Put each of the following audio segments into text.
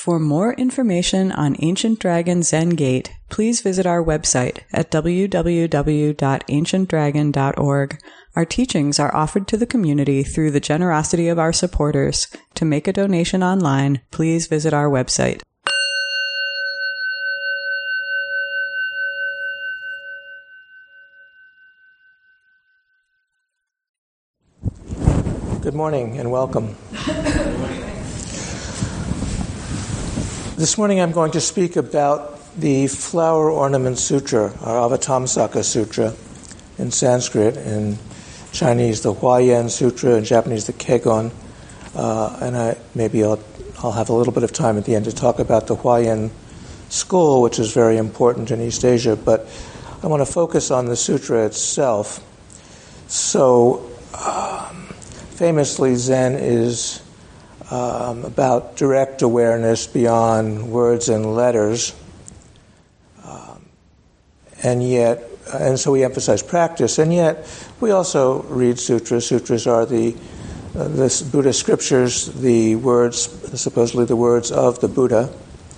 For more information on Ancient Dragon Zen Gate, please visit our website at www.ancientdragon.org. Our teachings are offered to the community through the generosity of our supporters. To make a donation online, please visit our website. Good morning and welcome. This morning I'm going to speak about the Flower Ornament Sutra, or Avatamsaka Sutra, in Sanskrit, in Chinese the Huayan Sutra, in Japanese the Kegon, and I'll have a little bit of time at the end to talk about the Huayan school, which is very important in East Asia, but I want to focus on the sutra itself. So, famously, Zen is about direct awareness beyond words and letters, and so we emphasize practice, and yet we also read sutras. Sutras are the Buddhist scriptures, supposedly the words of the Buddha,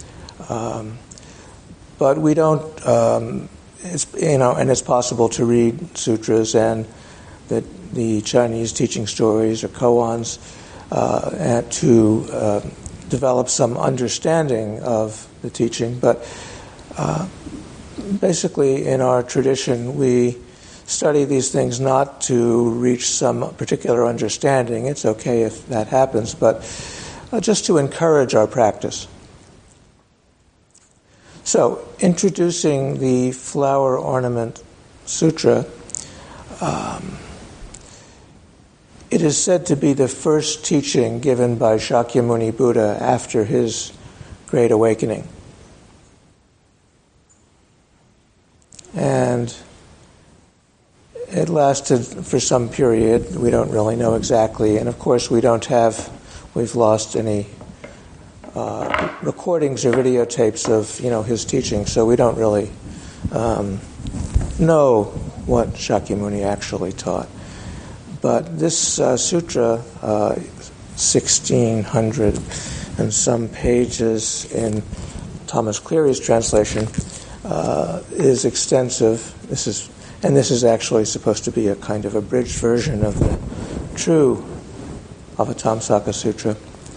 but we don't. And it's possible to read sutras and the Chinese teaching stories or koans, and to develop some understanding of the teaching. But basically, in our tradition, we study these things not to reach some particular understanding. It's okay if that happens, but just to encourage our practice. So, introducing the Flower Ornament Sutra, it is said to be the first teaching given by Shakyamuni Buddha after his Great Awakening. And it lasted for some period. We don't really know exactly. And of course, we've lost any recordings or videotapes of, his teaching, so we don't really know what Shakyamuni actually taught. But this sutra, 1,600 and some pages in Thomas Cleary's translation, is extensive. This is actually supposed to be a kind of abridged version of the true Avatamsaka Sutra.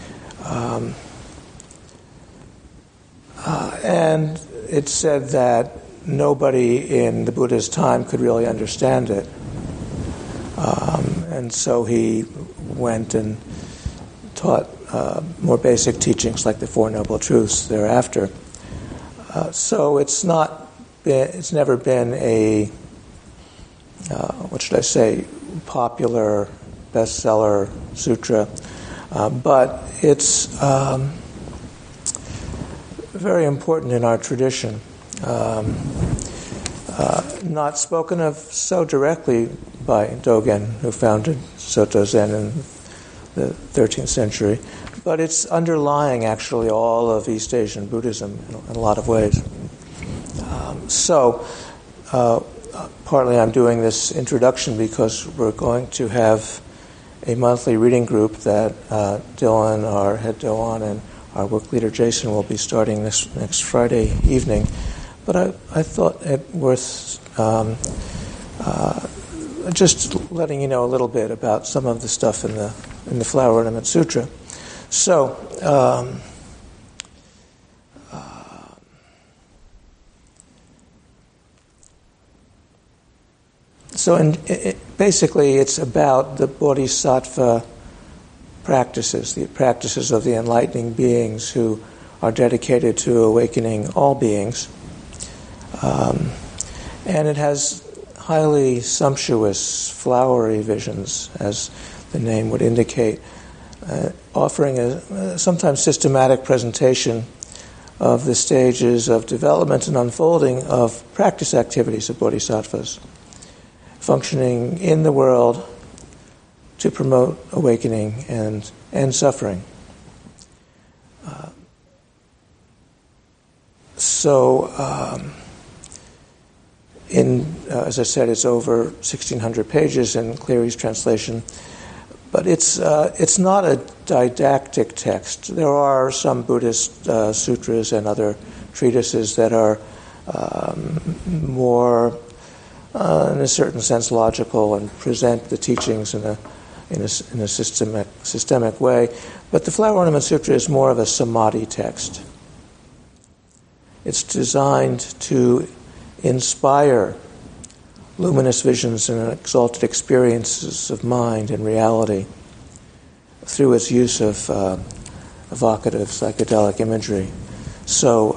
And it's said that nobody in the Buddha's time could really understand it. And so he went and taught more basic teachings like the Four Noble Truths thereafter. So it's never been a, popular bestseller sutra, but it's very important in our tradition. Not spoken of so directly by Dogen, who founded Soto Zen in the 13th century, but it's underlying actually all of East Asian Buddhism in a lot of ways. Partly I'm doing this introduction because we're going to have a monthly reading group that Dylan, our head Dylan, and our work leader Jason will be starting this next Friday evening. But I thought it worth just letting you know a little bit about some of the stuff in the Flower Ornament Sutra. So, basically, it's about the Bodhisattva practices, the practices of the enlightening beings who are dedicated to awakening all beings. And it has highly sumptuous, flowery visions, as the name would indicate, offering a sometimes systematic presentation of the stages of development and unfolding of practice activities of bodhisattvas, functioning in the world to promote awakening and end suffering. As I said, it's over 1,600 pages in Cleary's translation, But it's not a didactic text. There are some Buddhist sutras and other treatises that are more, in a certain sense, logical and present the teachings in a systemic way. But the Flower Ornament Sutra is more of a samadhi text. It's designed to inspire luminous visions and exalted experiences of mind and reality through its use of evocative psychedelic imagery. So,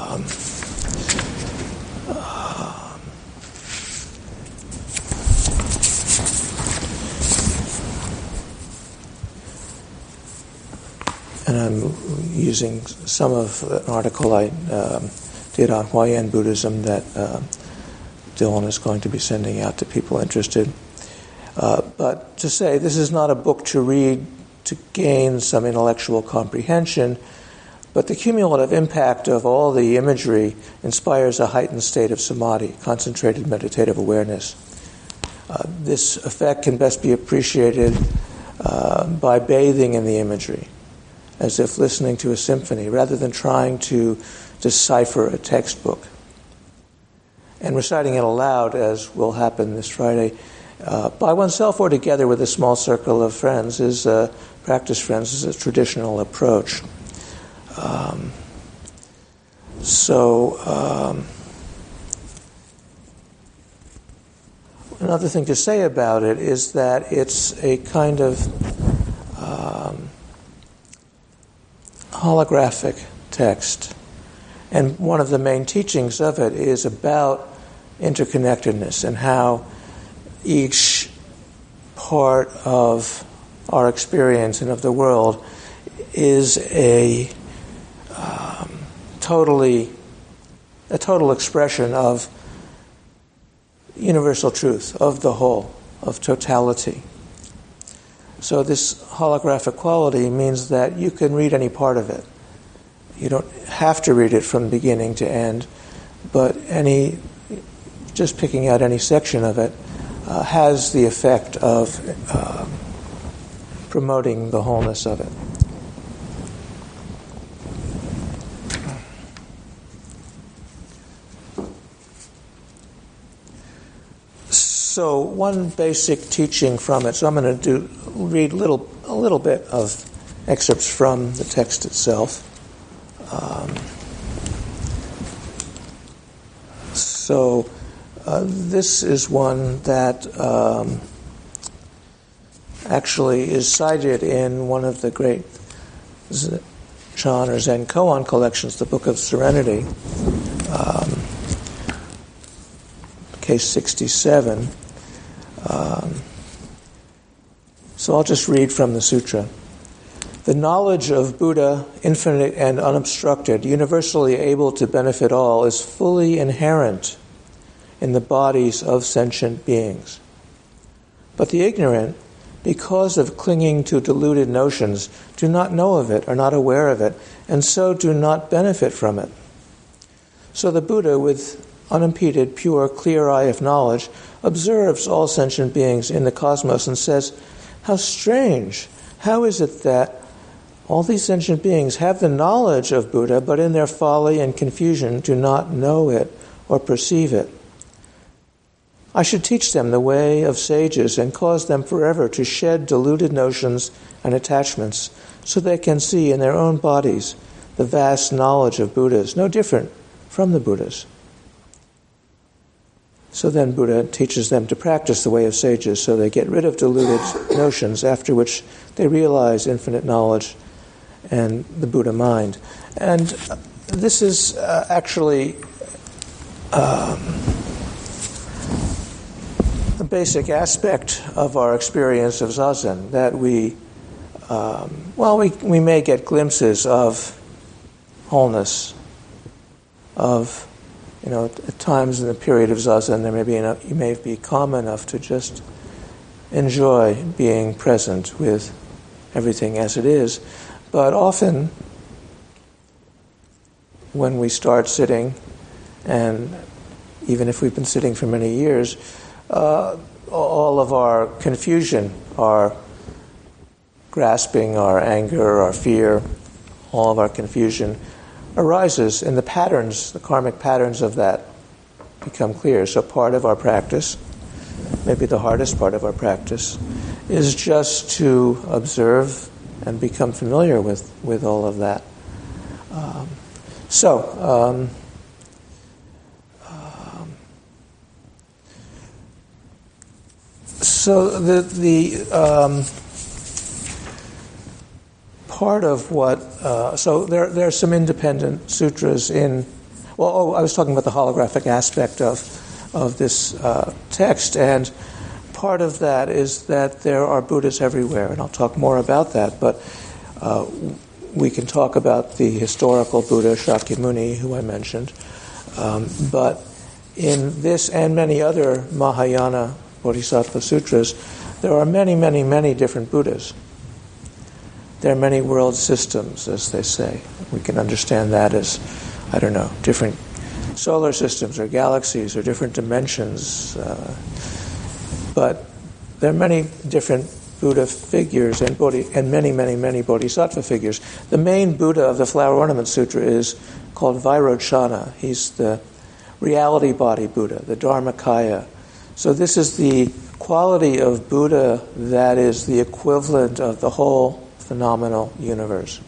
and I'm using some of an article I did on Huayan Buddhism that Dylan is going to be sending out to people interested. But to say, this is not a book to read to gain some intellectual comprehension, but the cumulative impact of all the imagery inspires a heightened state of samadhi, concentrated meditative awareness. This effect can best be appreciated by bathing in the imagery, as if listening to a symphony, rather than trying to decipher a textbook. And reciting it aloud, as will happen this Friday, by oneself or together with a small circle of friends, practice friends, is a traditional approach. Another thing to say about it is that it's a kind of holographic text. And one of the main teachings of it is about interconnectedness and how each part of our experience and of the world is a total expression of universal truth, of the whole, of totality. So this holographic quality means that you can read any part of it. You don't have to read it from beginning to end, but just picking out any section of it has the effect of promoting the wholeness of it. So one basic teaching from it. So I'm going to read a little bit of excerpts from the text itself. This is one that actually is cited in one of the great Chan or Zen koan collections, the Book of Serenity, case 67. So I'll just read from the sutra. The knowledge of Buddha, infinite and unobstructed, universally able to benefit all, is fully inherent in the bodies of sentient beings. But the ignorant, because of clinging to deluded notions, do not know of it, are not aware of it, and so do not benefit from it. So the Buddha, with unimpeded, pure, clear eye of knowledge, observes all sentient beings in the cosmos and says, "How strange! How is it that all these sentient beings have the knowledge of Buddha, but in their folly and confusion do not know it or perceive it? I should teach them the way of sages and cause them forever to shed deluded notions and attachments, so they can see in their own bodies the vast knowledge of Buddhas, no different from the Buddhas." So then Buddha teaches them to practice the way of sages, so they get rid of deluded notions, after which they realize infinite knowledge and the Buddha mind. And this is actually a basic aspect of our experience of Zazen, that we may get glimpses of wholeness, of, at times in the period of Zazen, you may be calm enough to just enjoy being present with everything as it is. But often, when we start sitting, and even if we've been sitting for many years, all of our confusion, our grasping, our anger, our fear, all of our confusion arises, and the patterns, the karmic patterns of that become clear. So part of our practice, maybe the hardest part of our practice, is just to observe and become familiar with all of that. So the part of what so there are some independent sutras in. Well, I was talking about the holographic aspect of this text, and part of that is that there are Buddhas everywhere, and I'll talk more about that. But we can talk about the historical Buddha Shakyamuni, who I mentioned. But in this and many other Mahayana Bodhisattva sutras, there are many, many, many different Buddhas. There are many world systems, as they say. We can understand that as, I don't know, different solar systems or galaxies or different dimensions. But there are many different Buddha figures and many, many, many Bodhisattva figures. The main Buddha of the Flower Ornament Sutra is called Vairochana. He's the reality body Buddha, the Dharmakaya. So this is the quality of Buddha that is the equivalent of the whole phenomenal universe.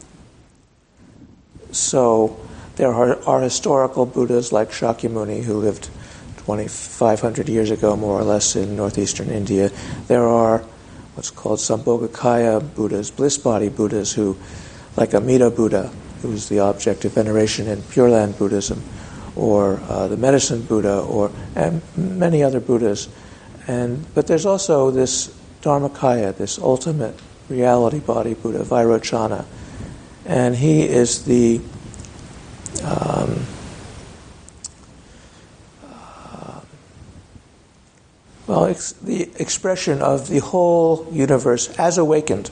So there are historical Buddhas like Shakyamuni, who lived 2,500 years ago, more or less, in northeastern India. There are what's called Sambhogakaya Buddhas, bliss body Buddhas, who, like Amida Buddha, who's the object of veneration in Pure Land Buddhism, or the Medicine Buddha, and many other Buddhas. But there's also this Dharmakaya, this ultimate reality body Buddha, Vairochana, and he is the it's the expression of the whole universe as awakened.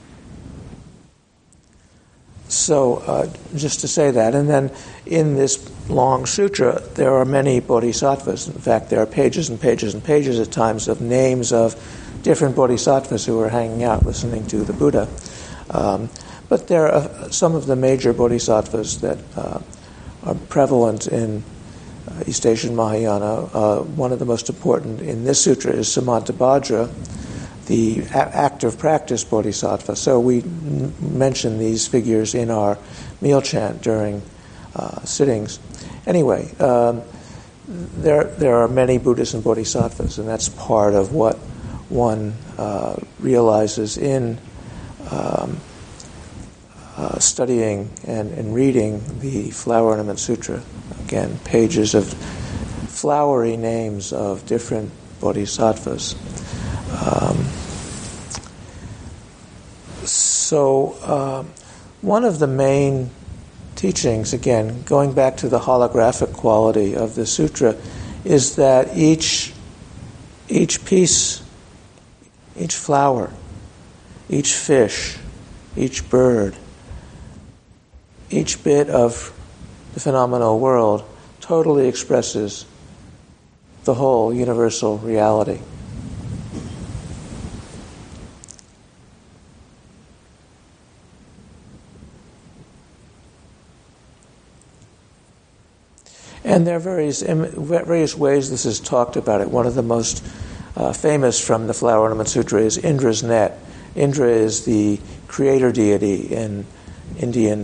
So, just to say that. And then in this long sutra, there are many bodhisattvas. In fact, there are pages and pages and pages at times of names of different bodhisattvas who are hanging out listening to the Buddha. But there are some of the major bodhisattvas that are prevalent in East Asian Mahayana. One of the most important in this sutra is Samantabhadra, the active practice bodhisattva. So we mention these figures in our meal chant during sittings. Anyway, there are many Buddhas and bodhisattvas, and that's part of what one realizes in studying and reading the Flower Ornament Sutra. Again, pages of flowery names of different bodhisattvas. So one of the main teachings, again, going back to the holographic quality of the sutra, is that each piece, each flower, each fish, each bird, each bit of the phenomenal world totally expresses the whole universal reality. And there are various ways this is talked about. One of the most famous from the Flower Ornament Sutra is Indra's net. Indra is the creator deity in Indian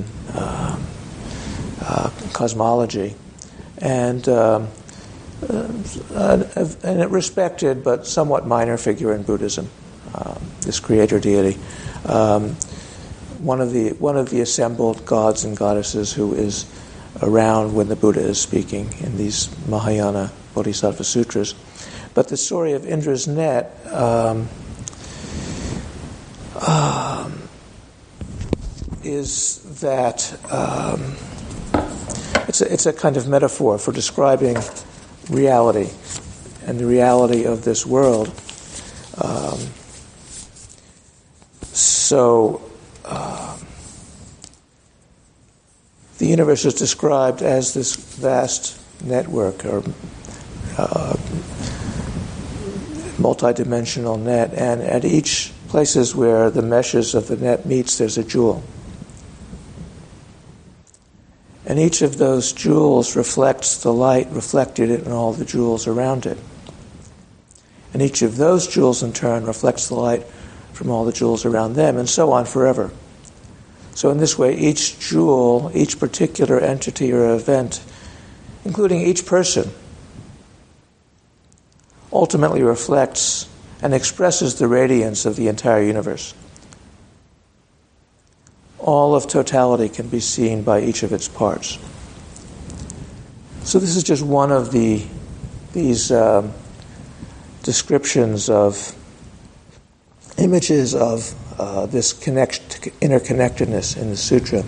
cosmology, and a respected but somewhat minor figure in Buddhism. This creator deity, one of the assembled gods and goddesses who is around when the Buddha is speaking in these Mahayana Bodhisattva Sutras. But the story of Indra's net is that it's a kind of metaphor for describing reality and the reality of this world. The universe is described as this vast network or multidimensional net, and at each places where the meshes of the net meets, there's a jewel. And each of those jewels reflects the light reflected in all the jewels around it. And each of those jewels, in turn, reflects the light from all the jewels around them, and so on forever. So in this way, each jewel, each particular entity or event, including each person, ultimately reflects and expresses the radiance of the entire universe. All of totality can be seen by each of its parts. So this is just one of these descriptions of images of this interconnectedness in the sutra.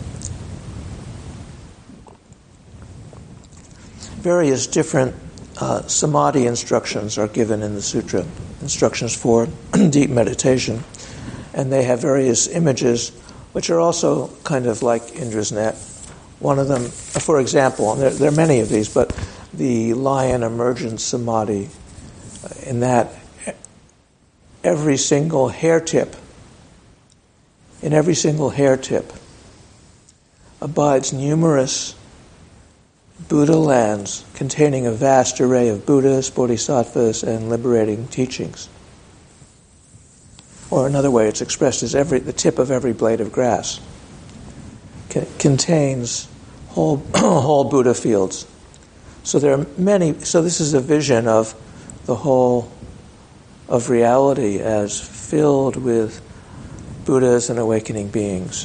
Various different samadhi instructions are given in the sutra, instructions for deep meditation, and they have various images which are also kind of like Indra's net. One of them, for example, and there are many of these, but the lion emergence samadhi, in that every single hair tip abides numerous Buddha lands containing a vast array of Buddhas, Bodhisattvas, and liberating teachings. Or another way it's expressed is the tip of every blade of grass contains whole Buddha fields. So there are many. So this is a vision of the whole of reality as filled with Buddhas and awakening beings.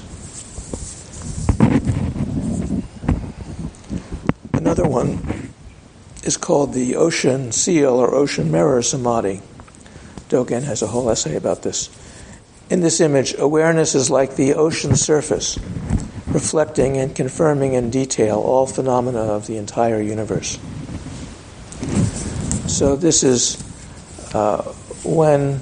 Another one is called the ocean seal or ocean mirror samadhi. Dogen has a whole essay about this. In this image, awareness is like the ocean surface, reflecting and confirming in detail all phenomena of the entire universe. So this is when,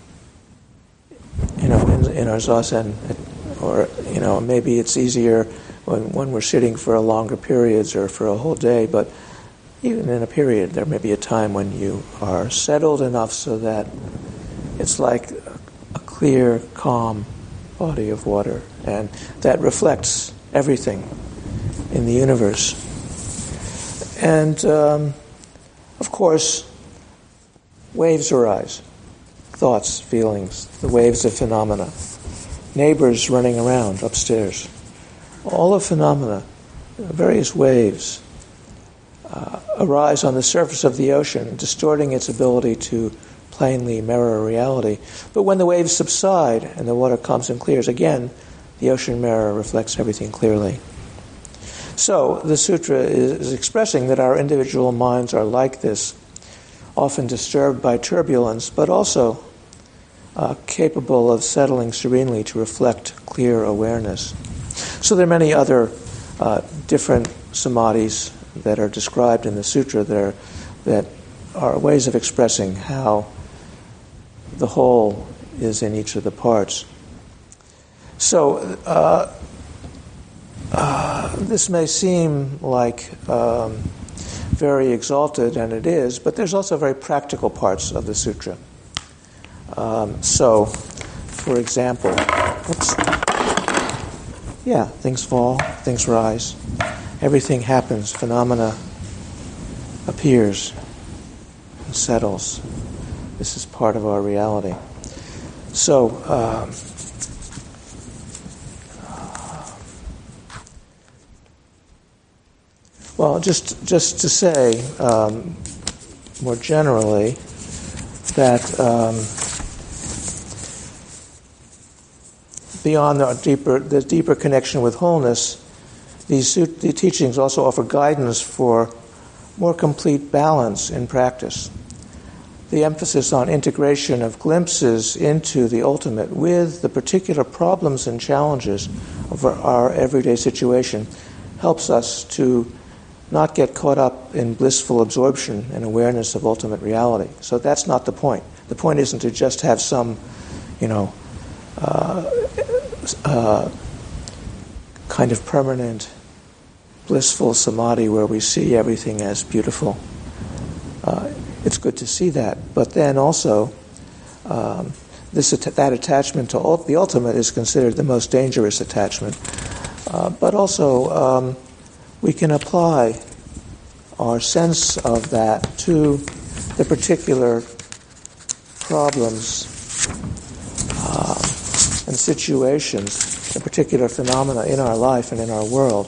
in our zazen, or, maybe it's easier when we're sitting for longer periods or for a whole day, but even in a period, there may be a time when you are settled enough so that it's like a clear, calm body of water, and that reflects everything in the universe. And, of course, waves arise, thoughts, feelings, the waves of phenomena, neighbors running around upstairs. All of phenomena, various waves, arise on the surface of the ocean, distorting its ability to plainly mirror reality. But when the waves subside and the water comes and clears, again, the ocean mirror reflects everything clearly. So the sutra is expressing that our individual minds are like this, often disturbed by turbulence, but also capable of settling serenely to reflect clear awareness. So there are many other different samadhis that are described in the sutra that are ways of expressing how the whole is in each of the parts. So this may seem like very exalted, and it is, but there's also very practical parts of the sutra. So, for example, things fall, things rise, everything happens, phenomena appears and settles. This is part of our reality. So, well, just to say more generally that beyond the deeper connection with wholeness, the teachings also offer guidance for more complete balance in practice. The emphasis on integration of glimpses into the ultimate with the particular problems and challenges of our everyday situation helps us to not get caught up in blissful absorption and awareness of ultimate reality. So that's not the point. The point isn't to just have some, kind of permanent, blissful samadhi where we see everything as beautiful. It's good to see that, but then also that attachment to the ultimate is considered the most dangerous attachment. But also, we can apply our sense of that to the particular problems and situations, the particular phenomena in our life and in our world.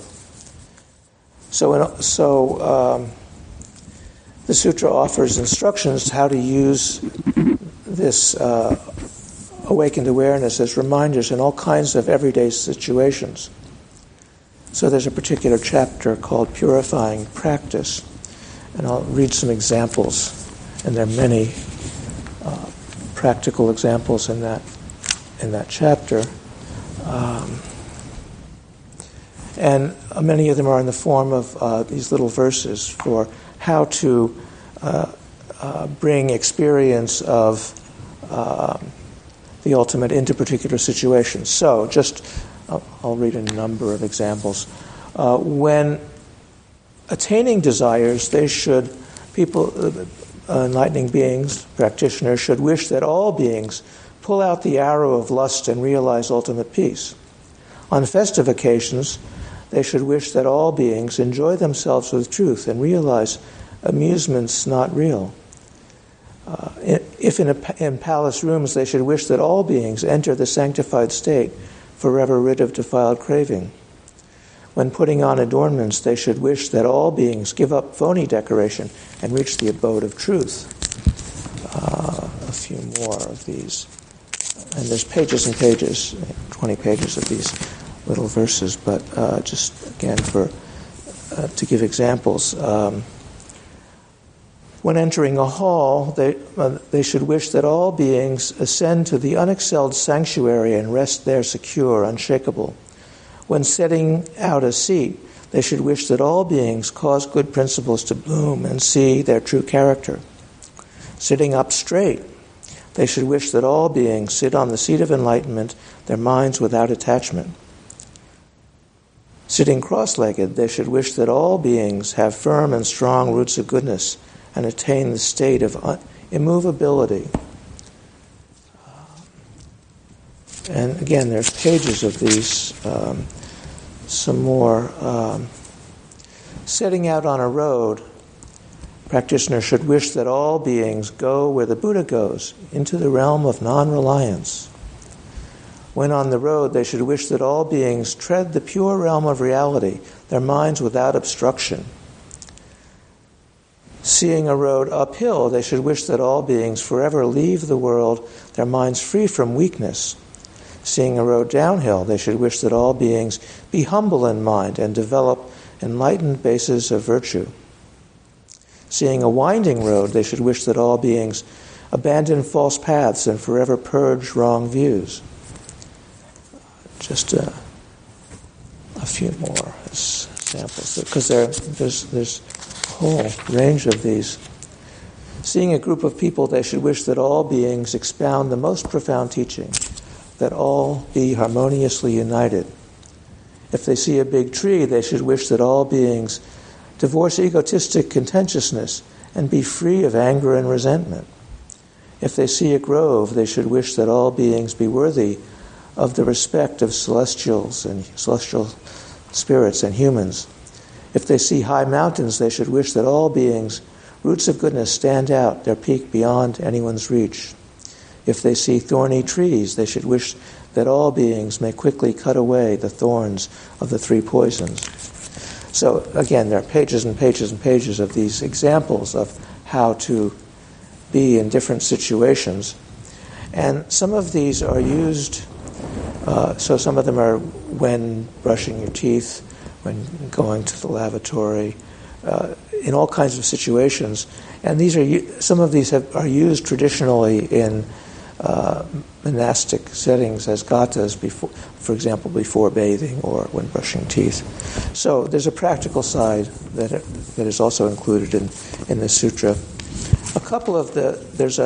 So the sutra offers instructions how to use this awakened awareness as reminders in all kinds of everyday situations. So there's a particular chapter called Purifying Practice, and I'll read some examples, and there are many practical examples in that chapter. And many of them are in the form of these little verses for how to bring experience of the ultimate into particular situations. So, I'll read a number of examples. When attaining desires, enlightening beings, practitioners, should wish that all beings pull out the arrow of lust and realize ultimate peace. On festive occasions, they should wish that all beings enjoy themselves with truth and realize amusements not real. If in palace rooms, they should wish that all beings enter the sanctified state, forever rid of defiled craving. When putting on adornments, they should wish that all beings give up phony decoration and reach the abode of truth. A few more of these. And there's pages and pages, 20 pages of these little verses, but just again to give examples. When entering a hall, they should wish that all beings ascend to the unexcelled sanctuary and rest there secure, unshakable. When setting out a seat, they should wish that all beings cause good principles to bloom and see their true character. Sitting up straight, they should wish that all beings sit on the seat of enlightenment, their minds without attachment. Sitting cross-legged, they should wish that all beings have firm and strong roots of goodness and attain the state of immovability. And again, there's pages of these. Some more. Setting out on a road, practitioners should wish that all beings go where the Buddha goes, into the realm of non-reliance. When on the road, they should wish that all beings tread the pure realm of reality, their minds without obstruction. Seeing a road uphill, they should wish that all beings forever leave the world, their minds free from weakness. Seeing a road downhill, they should wish that all beings be humble in mind and develop enlightened bases of virtue. Seeing a winding road, they should wish that all beings abandon false paths and forever purge wrong views. Just a few more examples, because there's a whole range of these. Seeing a group of people, they should wish that all beings expound the most profound teaching, that all be harmoniously united. If they see a big tree, they should wish that all beings divorce egotistic contentiousness and be free of anger and resentment. If they see a grove, they should wish that all beings be worthy of the respect of celestials and celestial spirits and humans. If they see high mountains, they should wish that all beings, roots of goodness, stand out, their peak beyond anyone's reach. If they see thorny trees, they should wish that all beings may quickly cut away the thorns of the three poisons. So again, there are pages and pages and pages of these examples of how to be in different situations. And some of these are used, so some of them are when brushing your teeth, when going to the lavatory, in all kinds of situations. And these are some of these are used traditionally in monastic settings as gathas, before, for example, before bathing or when brushing teeth. So there's a practical side that is also included in the sutra. A couple of there's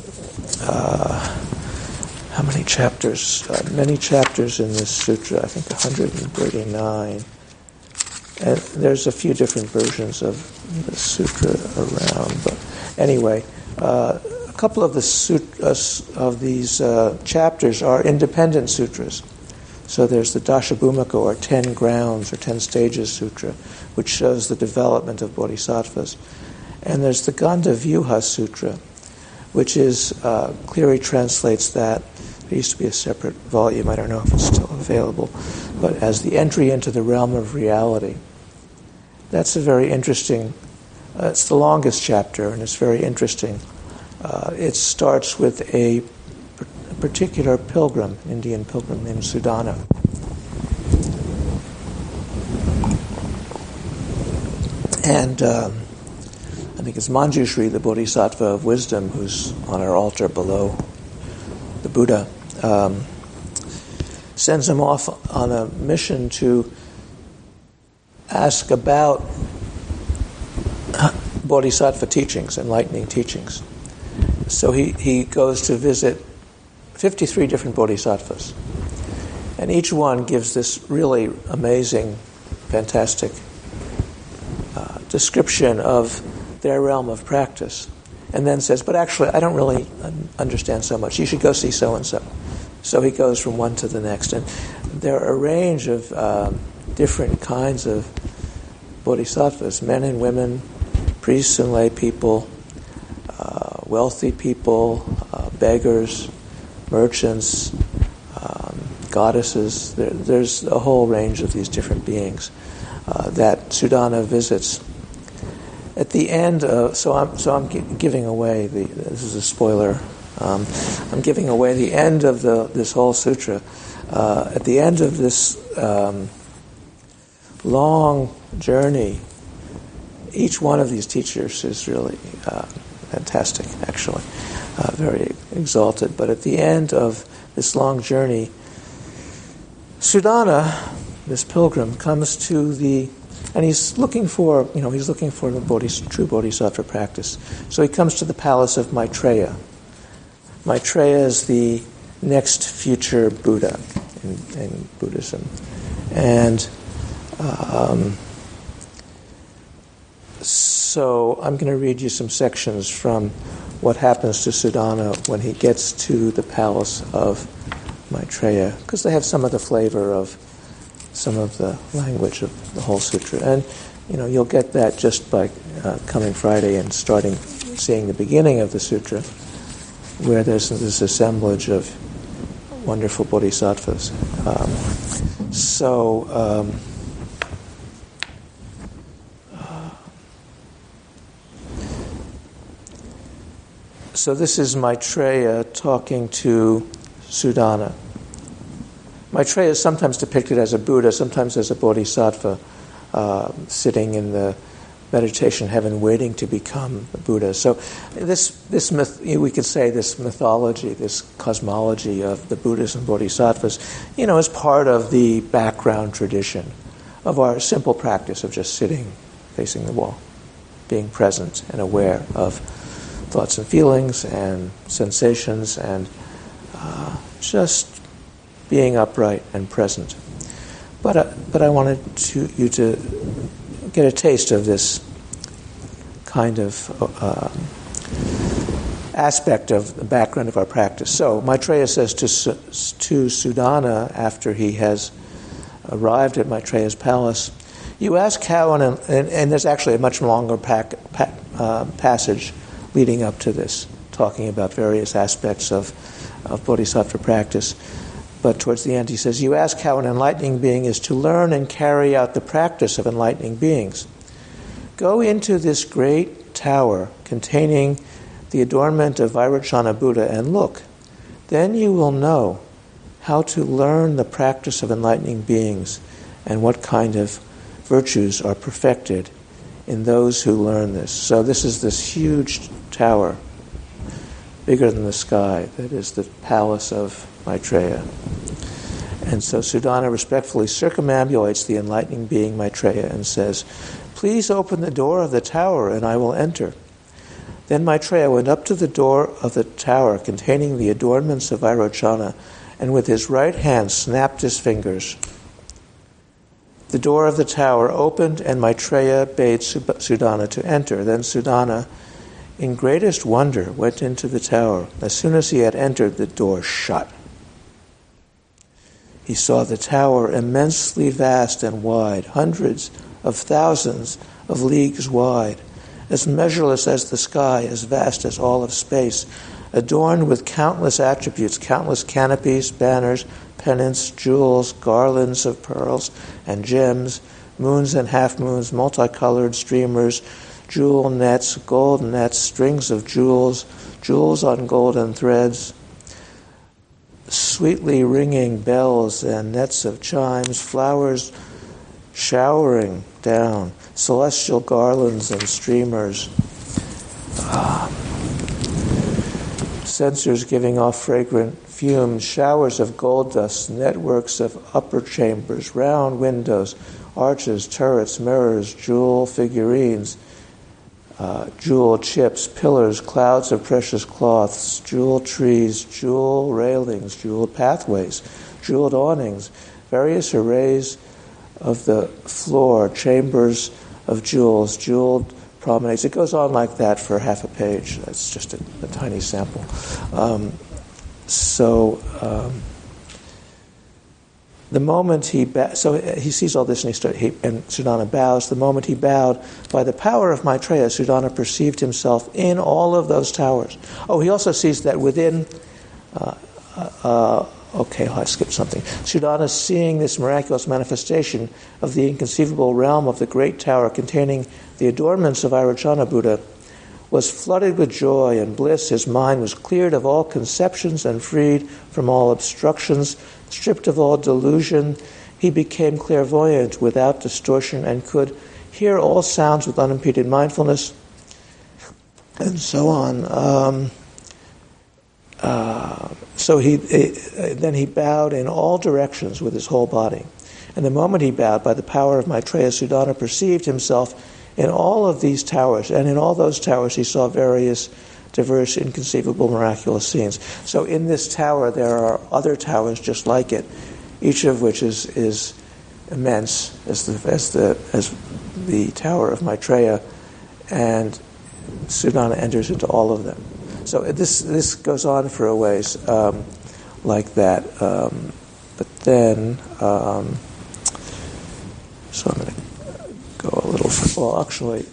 how many chapters? Many chapters in this sutra, I think 139. And there's a few different versions of the sutra around, but anyway, a a couple of these chapters are independent sutras. So there's the Dashabhumika, or 10 grounds, or 10 stages sutra, which shows the development of bodhisattvas. And there's the Gandhavyuha Sutra, which clearly translates that. There used to be a separate volume, I don't know if it's still available, but as the entry into the realm of reality. That's a very interesting, it's the longest chapter, and it's very interesting. It starts with a particular pilgrim, Indian pilgrim named Sudana. And I think it's Manjushri, the Bodhisattva of wisdom, who's on our altar below the Buddha, sends him off on a mission to ask about bodhisattva teachings, enlightening teachings. So he goes to visit 53 different bodhisattvas. And each one gives this really amazing, fantastic description of their realm of practice. And then says, but actually, I don't really understand so much. You should go see so-and-so. So he goes from one to the next. And there are a range of different kinds of bodhisattvas, men and women, priests and lay people, wealthy people, beggars, merchants, goddesses. There's a whole range of these different beings that Sudana visits. At the end, so I'm giving away this is a spoiler. I'm giving away the end of this whole sutra. At the end of this long journey, each one of these teachers is really fantastic, actually, very exalted. But at the end of this long journey, Sudana, this pilgrim, comes to and he's looking for the true bodhisattva practice. So he comes to the palace of Maitreya. Maitreya is the next future Buddha in Buddhism. And so I'm going to read you some sections from what happens to Sudana when he gets to the palace of Maitreya, because they have some of the flavor of some of the language of the whole sutra. And, you'll get that just by coming Friday and seeing the beginning of the sutra, where there's this assemblage of wonderful bodhisattvas. So this is Maitreya talking to Sudana. Maitreya is sometimes depicted as a Buddha, sometimes as a bodhisattva, sitting in the meditation heaven waiting to become a Buddha. So this myth, we could say this mythology, this cosmology of the Buddhas and bodhisattvas, is part of the background tradition of our simple practice of just sitting, facing the wall, being present and aware of thoughts and feelings and sensations and just being upright and present. But I wanted you to get a taste of this kind of aspect of the background of our practice. So Maitreya says to Sudana, after he has arrived at Maitreya's palace, you ask how, and there's actually a much longer passage leading up to this, talking about various aspects of bodhisattva practice. But towards the end he says, you ask how an enlightening being is to learn and carry out the practice of enlightening beings. Go into this great tower containing the adornment of Vairochana Buddha and look. Then you will know how to learn the practice of enlightening beings and what kind of virtues are perfected in those who learn this. So this is this huge tower, bigger than the sky, that is the palace of Maitreya. And so Sudana respectfully circumambulates the enlightening being Maitreya and says, please open the door of the tower and I will enter. Then Maitreya went up to the door of the tower containing the adornments of Vairochana and with his right hand snapped his fingers. The door of the tower opened and Maitreya bade Sudana to enter. Then Sudana in greatest wonder went into the tower. As soon as he had entered, the door shut. He saw the tower immensely vast and wide, hundreds of thousands of leagues wide, as measureless as the sky, as vast as all of space, adorned with countless attributes, countless canopies, banners, pennants, jewels, garlands of pearls and gems, moons and half-moons, multicolored streamers, jewel nets, gold nets, strings of jewels, jewels on golden threads, sweetly ringing bells and nets of chimes, flowers showering down, celestial garlands and streamers, censers giving off fragrant fumes, showers of gold dust, networks of upper chambers, round windows, arches, turrets, mirrors, jewel figurines, jewel chips, pillars, clouds of precious cloths, jewel trees, jewel railings, jeweled pathways, jeweled awnings, various arrays of the floor, chambers of jewels, jeweled promenades. It goes on like that for half a page. That's just a tiny sample. The moment he he sees all this and and Sudana bows. The moment he bowed, by the power of Maitreya, Sudana perceived himself in all of those towers. Oh, he also sees that within. I skipped something. Sudana, seeing this miraculous manifestation of the inconceivable realm of the great tower containing the adornments of Airocana Buddha, was flooded with joy and bliss. His mind was cleared of all conceptions and freed from all obstructions, stripped of all delusion. He became clairvoyant without distortion and could hear all sounds with unimpeded mindfulness, and so on. Then he bowed in all directions with his whole body. And the moment he bowed, by the power of Maitreya, Sudana perceived himself in all of these towers, and in all those towers he saw various diverse, inconceivable, miraculous scenes. So in this tower there are other towers just like it, each of which is immense as the tower of Maitreya, and Sudana enters into all of them. So this goes on for a ways like that, but then so I'm going to go a little. Well, actually,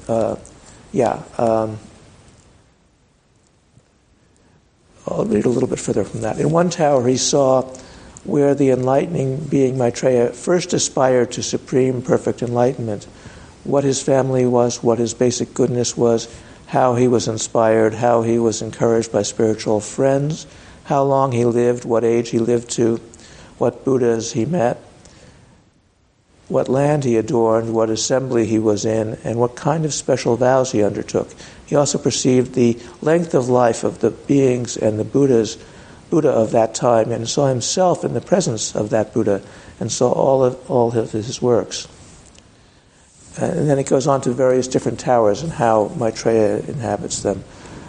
I'll read a little bit further from that. In one tower, he saw where the enlightening being Maitreya first aspired to supreme perfect enlightenment, what his family was, what his basic goodness was, how he was inspired, how he was encouraged by spiritual friends, how long he lived, what age he lived to, what Buddhas he met, what land he adorned, what assembly he was in, and what kind of special vows he undertook. He also perceived the length of life of the beings and the Buddha of that time, and saw himself in the presence of that Buddha, and saw all of his works. And then it goes on to various different towers and how Maitreya inhabits them.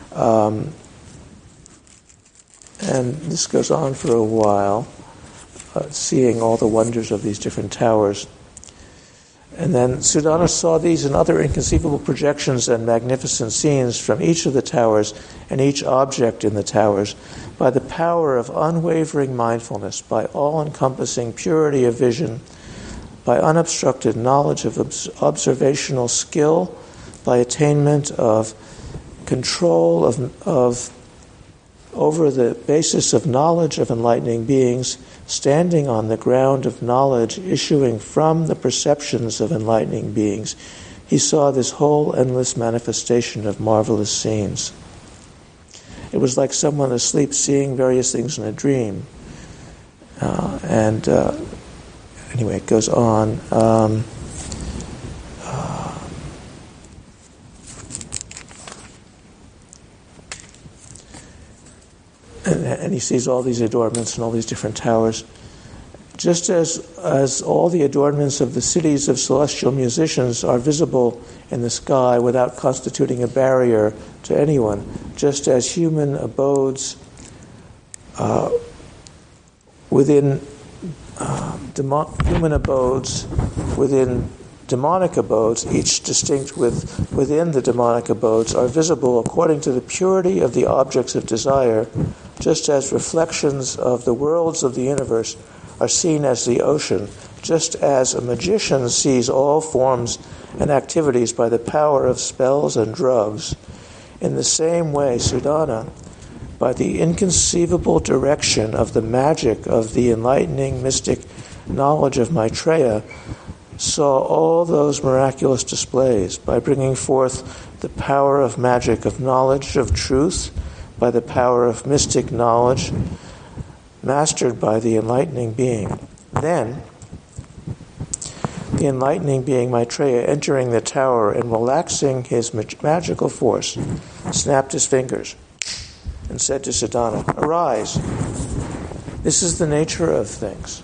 And this goes on for a while, seeing all the wonders of these different towers. And then Sudana saw these and other inconceivable projections and magnificent scenes from each of the towers and each object in the towers by the power of unwavering mindfulness, by all-encompassing purity of vision, by unobstructed knowledge of observational skill, by attainment of control over the basis of knowledge of enlightening beings, standing on the ground of knowledge issuing from the perceptions of enlightening beings. He saw this whole endless manifestation of marvelous scenes. It was like someone asleep seeing various things in a dream. Anyway, it goes on. And he sees all these adornments and all these different towers. Just as all the adornments of the cities of celestial musicians are visible in the sky without constituting a barrier to anyone, just as human abodes within demonic abodes, each distinct within the demonic abodes, are visible according to the purity of the objects of desire, just as reflections of the worlds of the universe are seen as the ocean, just as a magician sees all forms and activities by the power of spells and drugs. In the same way, Sudana, by the inconceivable direction of the magic of the enlightening mystic knowledge of Maitreya, saw all those miraculous displays by bringing forth the power of magic of knowledge of truth, by the power of mystic knowledge mastered by the enlightening being. Then, the enlightening being Maitreya, entering the tower and relaxing his magical force, snapped his fingers and said to Sudana, "Arise. This is the nature of things.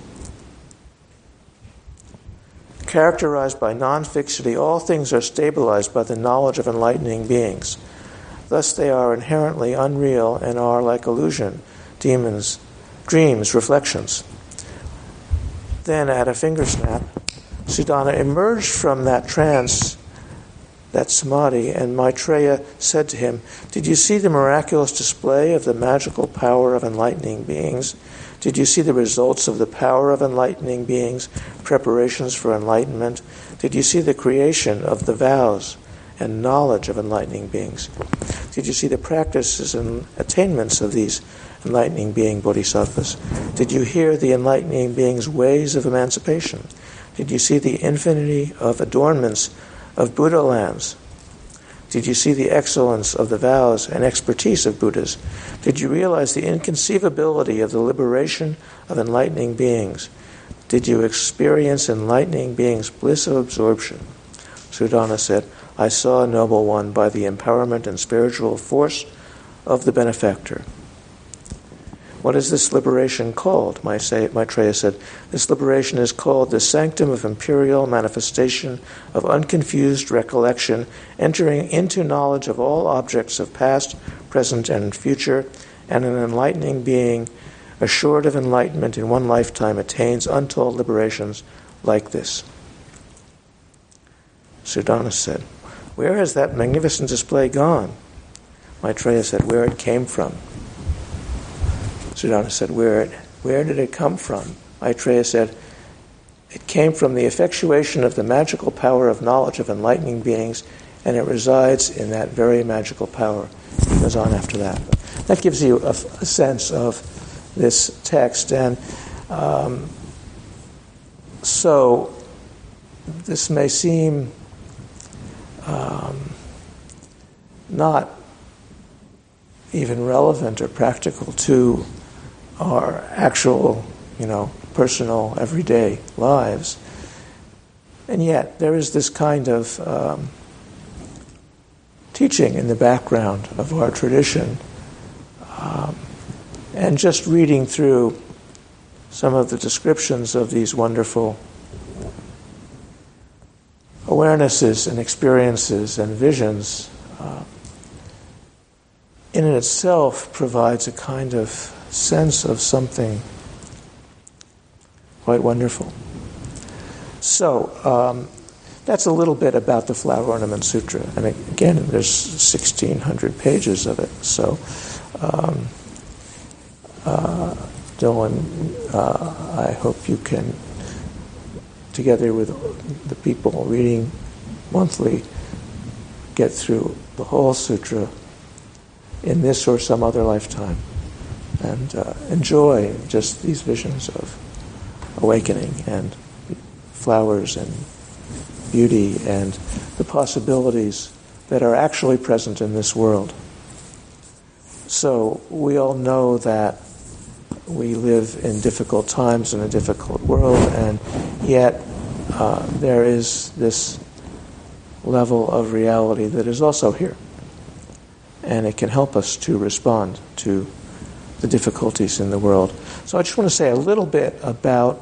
Characterized by non-fixity, all things are stabilized by the knowledge of enlightening beings. Thus they are inherently unreal and are like illusion, demons, dreams, reflections." Then, at a finger snap, Sudana emerged from that trance, that samadhi, and Maitreya said to him, "Did you see the miraculous display of the magical power of enlightening beings? Did you see the results of the power of enlightening beings, preparations for enlightenment? Did you see the creation of the vows and knowledge of enlightening beings? Did you see the practices and attainments of these enlightening being bodhisattvas? Did you hear the enlightening beings' ways of emancipation? Did you see the infinity of adornments of Buddha lands? Did you see the excellence of the vows and expertise of Buddhas? Did you realize the inconceivability of the liberation of enlightening beings? Did you experience enlightening beings' bliss of absorption?" Sudana said, "I saw, noble one, by the empowerment and spiritual force of the benefactor." "What is this liberation called?" Maitreya said. "This liberation is called the sanctum of imperial manifestation of unconfused recollection, entering into knowledge of all objects of past, present, and future, and an enlightening being, assured of enlightenment in one lifetime, attains untold liberations like this." Sudana said, "Where has that magnificent display gone?" Maitreya said, "Where it came from." Sudana said, where did it come from?" Maitreya said, "It came from the effectuation of the magical power of knowledge of enlightening beings, and it resides in that very magical power." He goes on after that. That gives you a sense of this text. And so this may seem not even relevant or practical to our actual, personal, everyday lives. And yet, there is this kind of teaching in the background of our tradition. And just reading through some of the descriptions of these wonderful awarenesses and experiences and visions in itself provides a kind of sense of something quite wonderful. So that's a little bit about the Flower Ornament Sutra. And again, there's 1,600 pages of it. So Dylan, I hope you can, together with the people reading monthly, get through the whole sutra in this or some other lifetime, and enjoy just these visions of awakening and flowers and beauty and the possibilities that are actually present in this world. So we all know that we live in difficult times in a difficult world, and yet there is this level of reality that is also here. And it can help us to respond to the difficulties in the world. So I just want to say a little bit about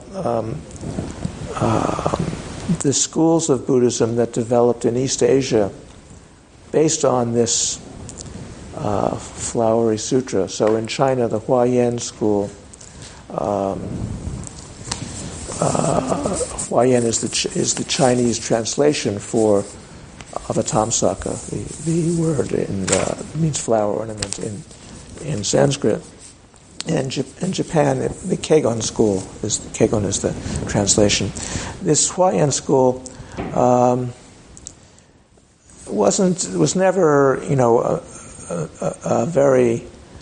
the schools of Buddhism that developed in East Asia based on this flowery sutra. So in China, the Huayan school Huayan is the Chinese translation for Avatamsaka. The word means flower ornament in Sanskrit. And in Japan, the Kegon school is the translation. This Huayan school was never, a very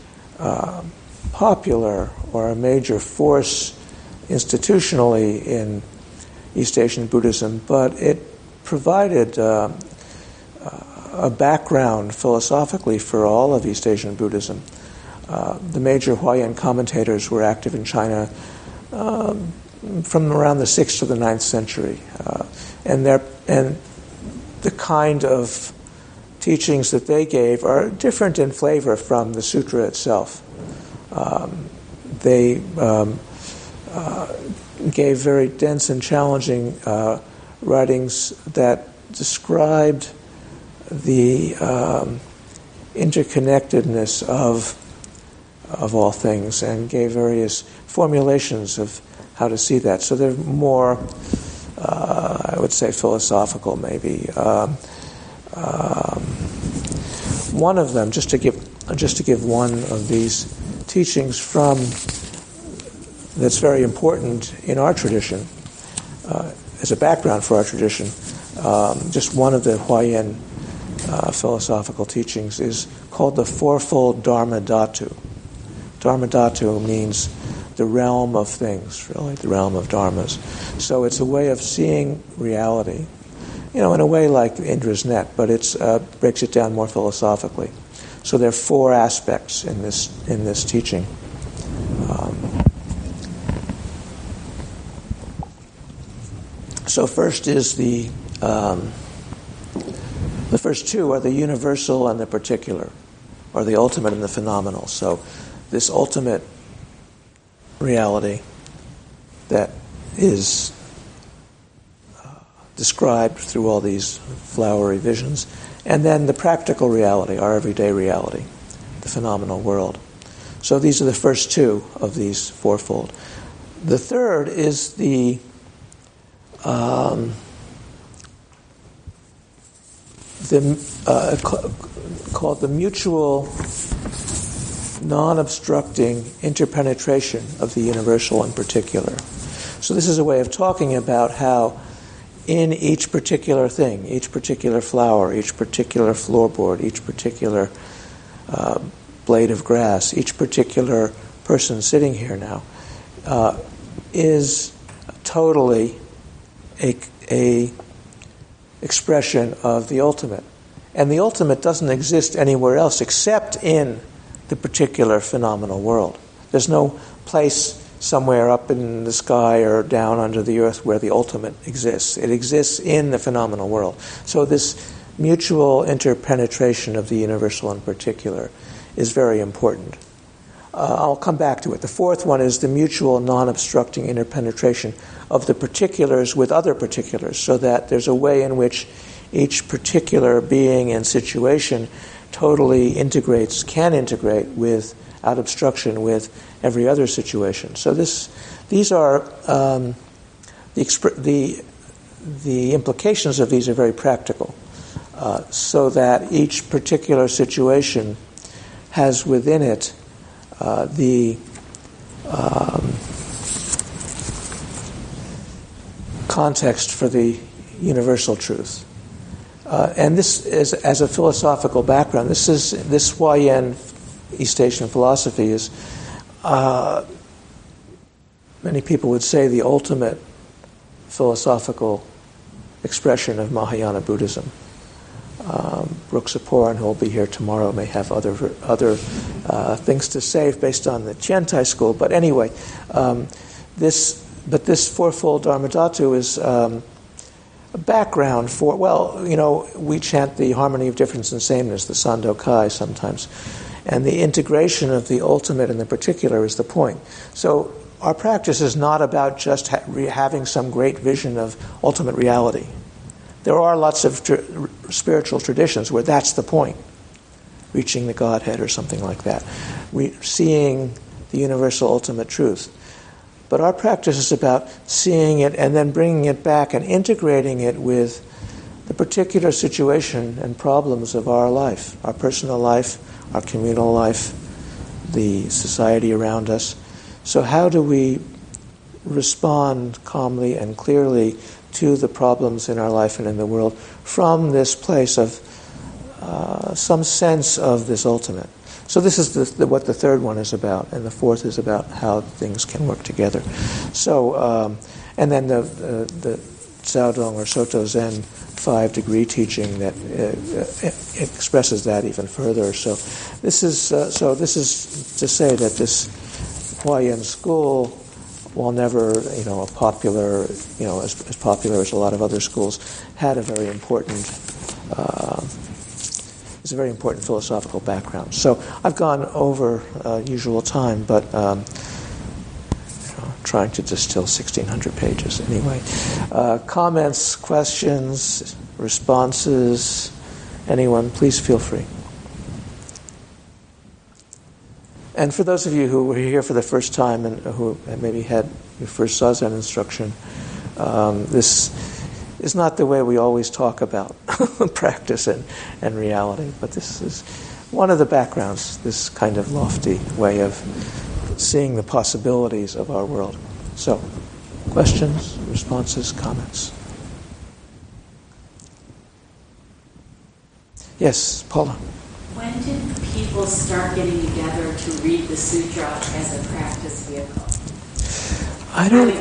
popular or a major force institutionally in East Asian Buddhism, but it provided a background philosophically for all of East Asian Buddhism. The major Huayan commentators were active in China from around the 6th to the 9th century, and the kind of teachings that they gave are different in flavor from the sutra itself. They gave very dense and challenging writings that described the interconnectedness of all things and gave various formulations of how to see that. So they're more, I would say, philosophical, maybe. One of them, just to give one of these teachings from that's very important in our tradition, as a background for our tradition. Just one of the Huayan philosophical teachings is called the Fourfold Dharma Dhatu. Dharma Dhatu means the realm of things, really, the realm of dharmas. So it's a way of seeing reality, in a way like Indra's net, but it breaks it down more philosophically. So there are 4 aspects in this teaching. So first is the first 2 are the universal and the particular, or the ultimate and the phenomenal. So this ultimate reality that is described through all these flowery visions, and then the practical reality, our everyday reality, the phenomenal world. So these are the first 2 of these fourfold. The third is the called the mutual non-obstructing interpenetration of the universal and particular. So this is a way of talking about how in each particular thing, each particular flower, each particular floorboard, each particular blade of grass, each particular person sitting here now is totally a expression of the ultimate. And the ultimate doesn't exist anywhere else except in the particular phenomenal world. There's no place somewhere up in the sky or down under the earth where the ultimate exists. It exists in the phenomenal world. So this mutual interpenetration of the universal and particular is very important. I'll come back to it. The fourth one is the mutual non-obstructing interpenetration of the particulars with other particulars, so that there's a way in which each particular being and situation totally can integrate without obstruction with every other situation. So these are the implications of these are very practical, so that each particular situation has within it the context for the universal truth. And this is, as a philosophical background, this Huayan East Asian philosophy is, many people would say, the ultimate philosophical expression of Mahayana Buddhism. Brooks Aporan, who will be here tomorrow, may have other things to say based on the Tiantai school. But anyway, this fourfold Dharma Dhatu is a background for, we chant the harmony of difference and sameness, the Sando Kai sometimes. And the integration of the ultimate and the particular is the point. So our practice is not about just having some great vision of ultimate reality. There are lots of spiritual traditions where that's the point, reaching the Godhead or something like that, seeing the universal ultimate truth. But our practice is about seeing it and then bringing it back and integrating it with the particular situation and problems of our life, our personal life, our communal life, the society around us. So how do we respond calmly and clearly to the problems in our life and in the world from this place of some sense of this ultimate? So this is what the third one is about, and the fourth is about how things can work together. So, and then the Caodong or Soto Zen 5-degree teaching that expresses that even further. So this is to say that this Huayan school, while never a popular as popular as a lot of other schools, had a very important it's a very important philosophical background. So I've gone over usual time, but trying to distill 1,600 pages anyway. Comments, questions, responses, anyone, please feel free. And for those of you who were here for the first time and who maybe you first saw Zen instruction, this is not the way we always talk about practice and reality, but this is one of the backgrounds, this kind of lofty way of seeing the possibilities of our world. So, questions, responses, comments? Yes, Paula. When did people start getting together to read the sutra as a practice vehicle? I don't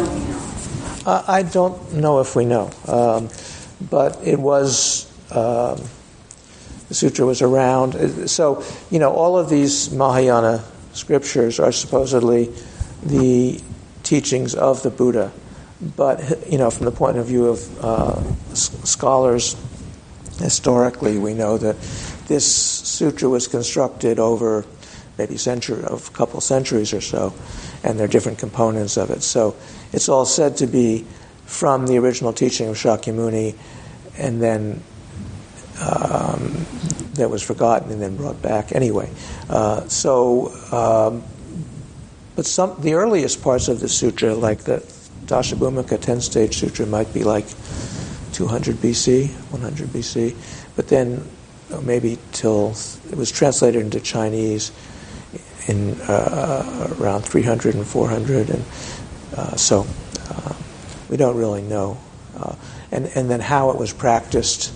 know if we know, but it was the sutra was around. So all of these Mahayana scriptures are supposedly the teachings of the Buddha, but from the point of view of scholars, historically, we know that this sutra was constructed over maybe a couple centuries or so, and there are different components of it. So it's all said to be from the original teaching of Shakyamuni, and then that was forgotten and then brought back anyway. But the earliest parts of the sutra, like the Dashabhumika 10-stage sutra, might be like 200 BC, 100 BC, but then maybe till it was translated into Chinese in around 300 and 400, and so we don't really know. And then how it was practiced,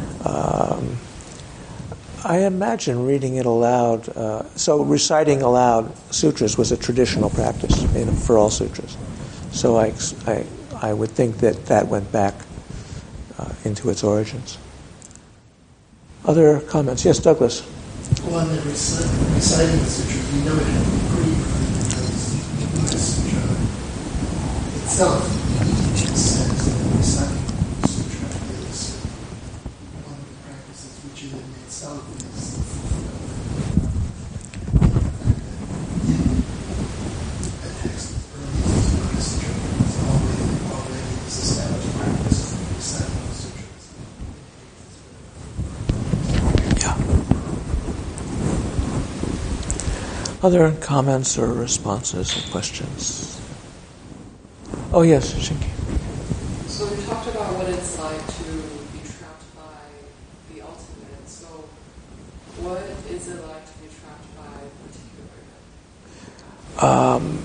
I imagine reading it aloud. So reciting aloud sutras was a traditional practice for all sutras. So I would think that went back into its origins. Other comments? Yes, Douglas. Well, in the reciting the sutra, we know it had to be Greek because the sutra itself says that reciting the sutra is one of the practices which in itself is a text early as the sutra is already this established practice of reciting the sutras. Other comments or responses or questions? Oh, yes, Shinki. So we talked about what it's like to be trapped by the ultimate. So what is it like to be trapped by particular?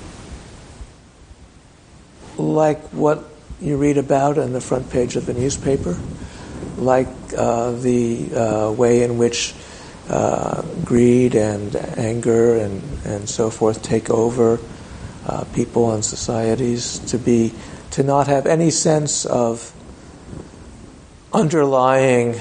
Like what you read about in the front page of the newspaper, like the way in which greed and anger and so forth take over people and societies, to not have any sense of underlying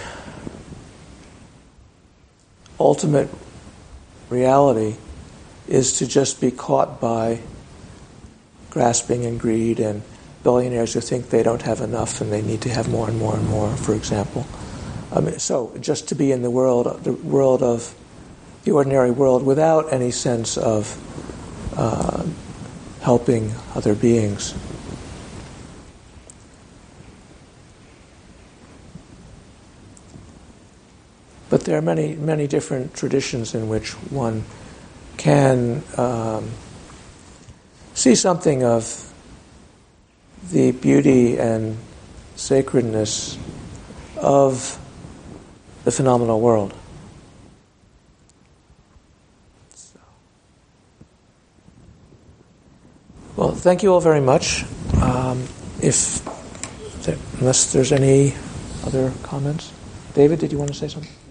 ultimate reality, is to just be caught by grasping and greed and billionaires who think they don't have enough and they need to have more and more and more, for example. So just to be in the world of the ordinary world without any sense of helping other beings. But there are many, many different traditions in which one can see something of the beauty and sacredness of the phenomenal world. Well, thank you all very much. Unless there's any other comments. David, did you want to say something?